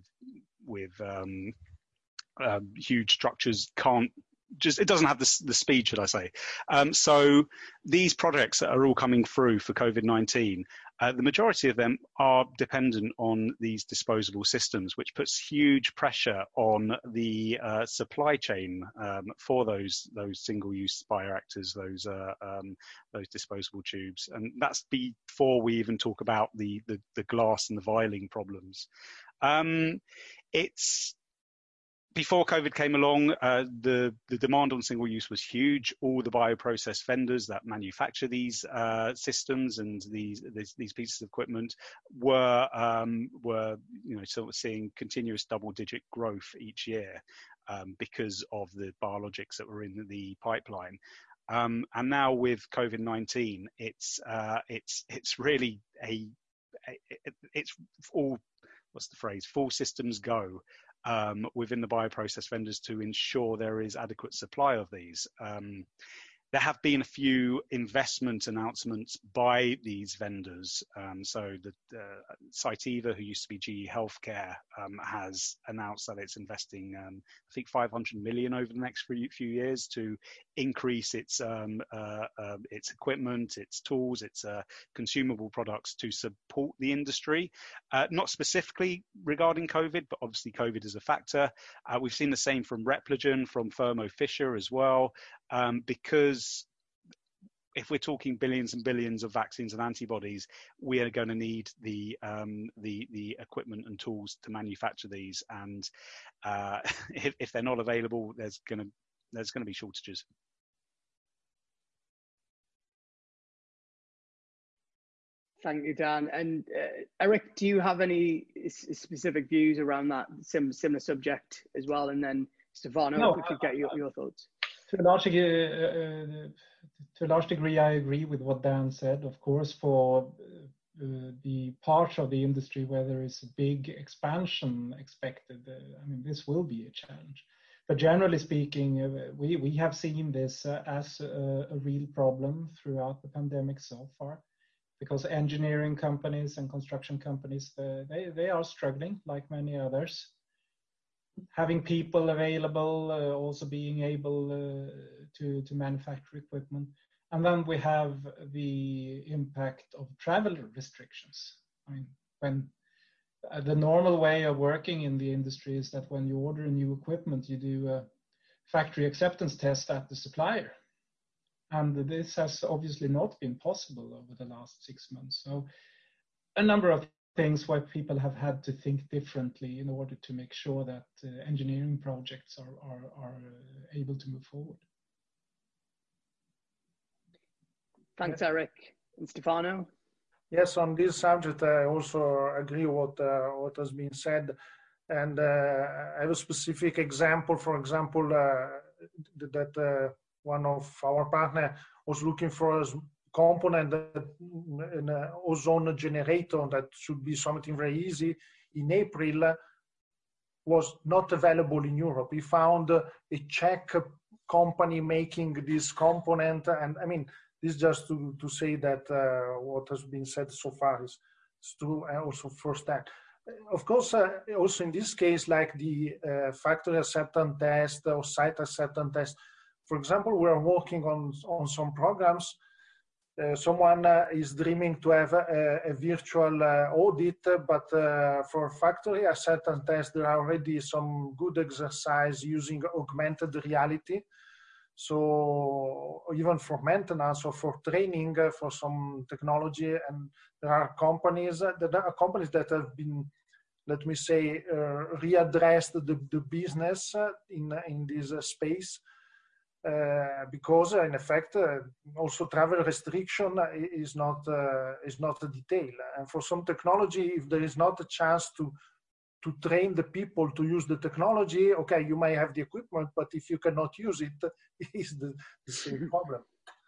huge structures it doesn't have the speed, should I say. So these projects that are all coming through for COVID-19, the majority of them are dependent on these disposable systems, which puts huge pressure on the supply chain for those single-use bioreactors, those disposable tubes. And that's before we even talk about the glass and the vialing problems. Before COVID came along, the demand on single use was huge. All the bioprocess vendors that manufacture these systems and these pieces of equipment were sort of seeing continuous double-digit growth each year because of the biologics that were in the pipeline. And now with COVID-19, it's really it's all, what's the phrase? Full systems go. Within the bioprocess vendors to ensure there is adequate supply of these. There have been a few investment announcements by these vendors. So the Cytiva, who used to be GE Healthcare, has announced that it's investing, I think, 500 million over the next few years to increase its equipment, its tools, its consumable products to support the industry. Not specifically regarding COVID, but obviously COVID is a factor. We've seen the same from Repligen, from Thermo Fisher as well. Because if we're talking billions and billions of vaccines and antibodies, we are going to need the equipment and tools to manufacture these. And if they're not available, there's going to be shortages. Thank you, Dan. And Eric, do you have any specific views around that similar subject as well? And then Stefano, if we could get your thoughts. To a large degree, I agree with what Dan said. Of course, for the parts of the industry where there is a big expansion expected, this will be a challenge. But generally speaking, we have seen this as a real problem throughout the pandemic so far, because engineering companies and construction companies, they are struggling like many others. Having people available, also being able to manufacture equipment. And then we have the impact of travel restrictions. When the normal way of working in the industry is that when you order a new equipment, you do a factory acceptance test at the supplier. And this has obviously not been possible over the last 6 months. So a number of things where people have had to think differently in order to make sure that engineering projects are able to move forward. Thanks, Eric. And Stefano? Yes, on this subject, I also agree what has been said. And I have a specific example, for example, that one of our partner was looking for a component, an ozone generator that should be something very easy. In April, was not available in Europe. He found a Czech company making this component. And this just to say that what has been said so far is true, also firsthand. Of course, also in this case, like the factory acceptance test or site acceptance test, for example, we are working on some programs. Someone is dreaming to have a virtual audit, but for factory acceptance test, there are already some good exercise using augmented reality. So even for maintenance or for training for some technology, and there are companies that have been, let me say, readdressed the business in this space. Because in effect, also travel restriction is not a detail. And for some technology, if there is not a chance to train the people to use the technology, okay, you may have the equipment, but if you cannot use it, it is the same problem.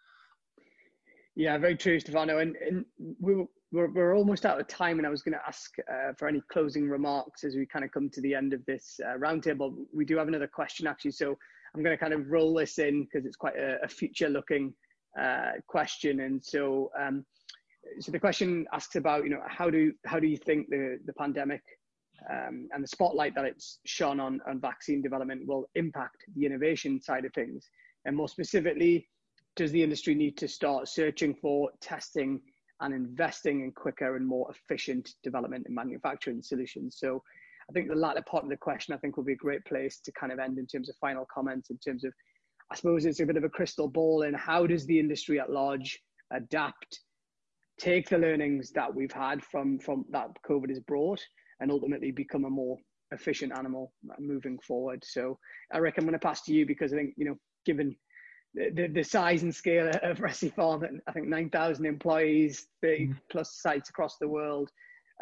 Yeah, very true, Stefano. And we're almost out of time, and I was going to ask for any closing remarks as we kind of come to the end of this roundtable. We do have another question, actually, so I'm going to kind of roll this in because it's quite a future-looking question. And so, so the question asks about, how do you think the pandemic and the spotlight that it's shone on vaccine development will impact the innovation side of things? And more specifically, does the industry need to start searching for, testing, and investing in quicker and more efficient development and manufacturing solutions? So I think the latter part of the question, I think, will be a great place to kind of end in terms of final comments, in terms of, I suppose it's a bit of a crystal ball, and how does the industry at large adapt, take the learnings that we've had from that COVID has brought, and ultimately become a more efficient animal moving forward. So Eric, I'm going to pass to you, because I think, given the size and scale of Recipharm, and I think 9,000 employees, 30 plus sites across the world,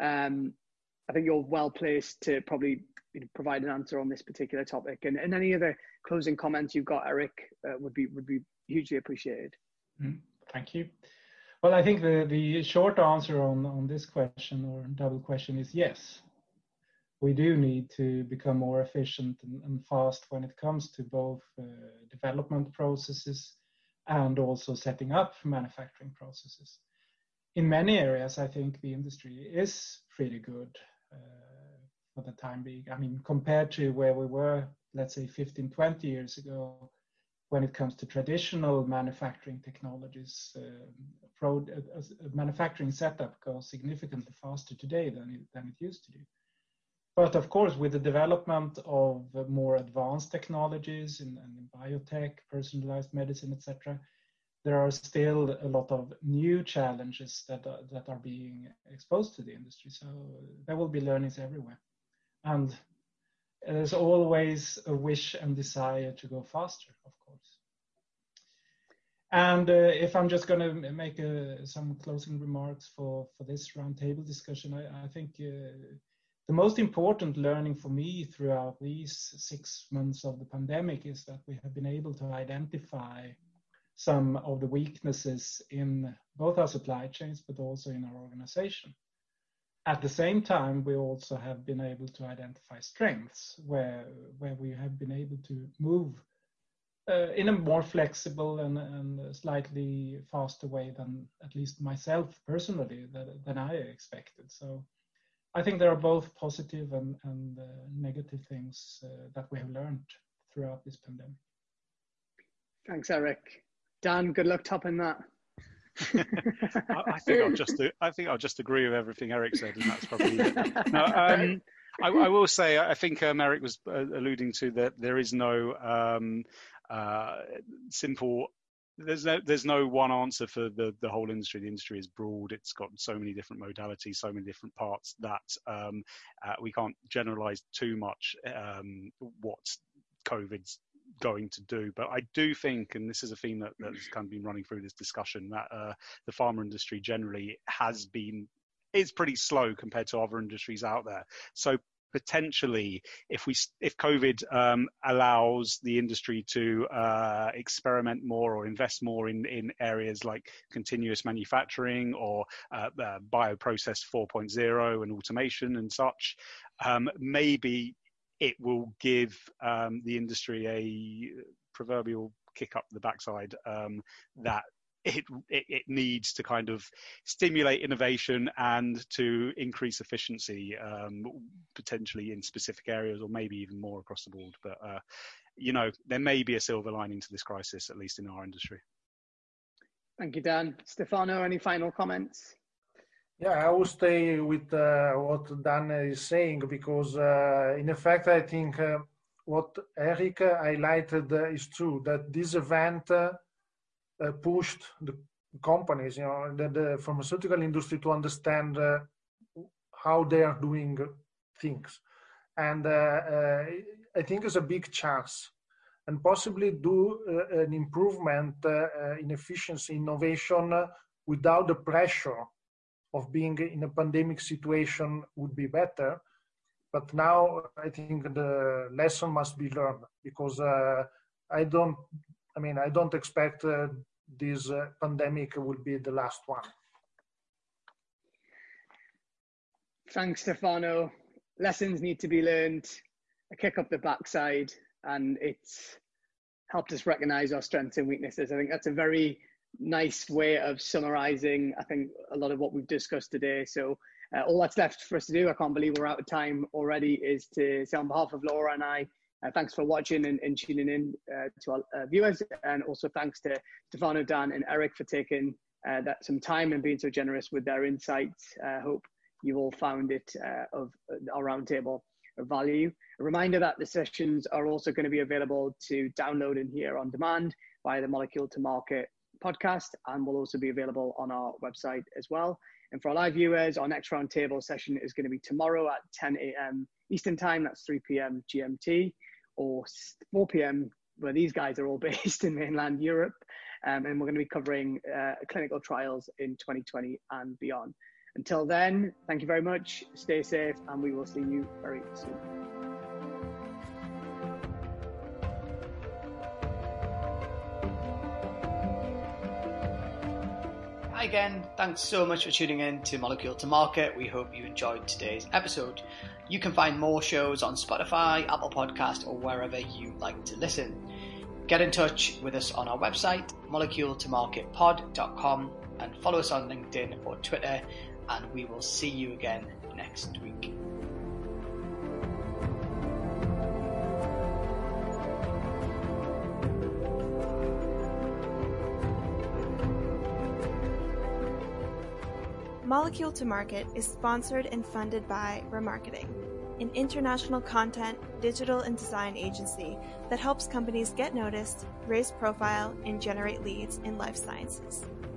I think you're well placed to probably provide an answer on this particular topic. And any other closing comments you've got, Eric, would be hugely appreciated. Thank you. Well, I think the short answer on this question, or double question, is yes. We do need to become more efficient and fast when it comes to both development processes and also setting up manufacturing processes. In many areas, I think the industry is pretty good for the time being. I mean, compared to where we were, let's say 15, 20 years ago, when it comes to traditional manufacturing technologies, manufacturing setup goes significantly faster today than it used to do. But of course, with the development of more advanced technologies in biotech, personalized medicine, etc., there are still a lot of new challenges that are being exposed to the industry. So there will be learnings everywhere. And there's always a wish and desire to go faster, of course. And if I'm just going to make some closing remarks for this roundtable discussion, I think the most important learning for me throughout these 6 months of the pandemic is that we have been able to identify some of the weaknesses in both our supply chains, but also in our organization. At the same time, we also have been able to identify strengths where we have been able to move in a more flexible and slightly faster way than at least myself personally than I expected. So I think there are both positive and negative things that we have learned throughout this pandemic. Thanks, Eric. Dan, good luck topping that. I think I'll just agree with everything Eric said, and that's probably it. No, I will say, I think Eric was alluding to that there is no simple. There's no one answer for the whole industry. The industry is broad. It's got so many different modalities, so many different parts that we can't generalize too much what COVID's going to do. But I do think, and this is a theme that's kind of been running through this discussion, that the pharma industry generally is pretty slow compared to other industries out there. So potentially, if COVID allows the industry to experiment more or invest more in areas like continuous manufacturing or bioprocess 4.0 and automation and such, maybe it will give the industry a proverbial kick up the backside that it needs to kind of stimulate innovation and to increase efficiency, potentially in specific areas, or maybe even more across the board. But there may be a silver lining to this crisis, at least in our industry. Thank you, Dan. Stefano, any final comments? Yeah, I will stay with what Dan is saying, because in effect, I think what Eric highlighted is true, that this event pushed the companies, the pharmaceutical industry to understand how they are doing things. And I think it's a big chance, and possibly do an improvement in efficiency, innovation without the pressure of being in a pandemic situation would be better. But now I think the lesson must be learned, because I don't expect this pandemic will be the last one. Thanks, Stefano. Lessons need to be learned, a kick up the backside, and it's helped us recognize our strengths and weaknesses. I think that's a very nice way of summarizing, I think, a lot of what we've discussed today. So all that's left for us to do, I can't believe we're out of time already, is to say on behalf of Laura and I, thanks for watching and tuning in to our viewers, and also thanks to Stefano, Dan and Eric for taking some time and being so generous with their insights. I hope you all found it of our roundtable of value. A reminder that the sessions are also going to be available to download and hear on demand via the Molecule to Market podcast, and will also be available on our website as well. And for our live viewers, our next roundtable session is going to be tomorrow at 10 a.m. Eastern time, that's 3 p.m. GMT, or 4 p.m. where these guys are all based in mainland Europe. And we're going to be covering clinical trials in 2020 and beyond. Until then, thank you very much, stay safe, and we will see you very soon. Hi again, thanks so much for tuning in to Molecule to Market. We hope you enjoyed today's episode. You can find more shows on Spotify, Apple Podcast, or wherever you like to listen. Get in touch with us on our website, moleculetomarketpod.com, and follow us on LinkedIn or Twitter, and we will see you again next week. Molecule to Market is sponsored and funded by Remarketing, an international content, digital, and design agency that helps companies get noticed, raise profile, and generate leads in life sciences.